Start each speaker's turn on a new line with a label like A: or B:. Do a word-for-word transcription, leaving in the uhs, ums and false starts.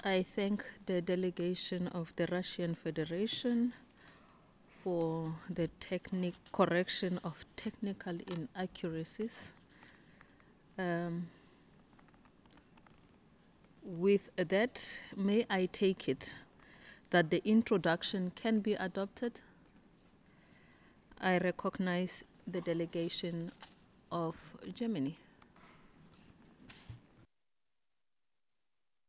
A: I thank the delegation of the Russian Federation for the technic correction of technical inaccuracies. Um, with that, may I take it that the introduction can be adopted? I recognize the delegation of Germany.